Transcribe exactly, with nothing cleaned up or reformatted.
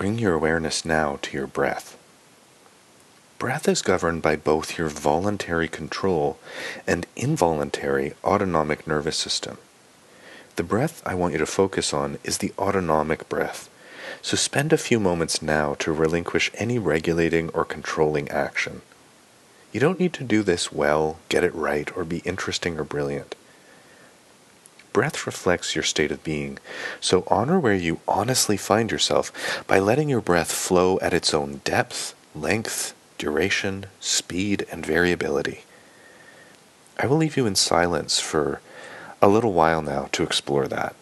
bring your awareness now to your breath. Breath is governed by both your voluntary control and involuntary autonomic nervous system. The breath I want you to focus on is the autonomic breath, so spend a few moments now to relinquish any regulating or controlling action. You don't need to do this well, get it right, or be interesting or brilliant. Breath reflects your state of being, so honor where you honestly find yourself by letting your breath flow at its own depth, length, duration, speed, and variability. I will leave you in silence for a little while now to explore that.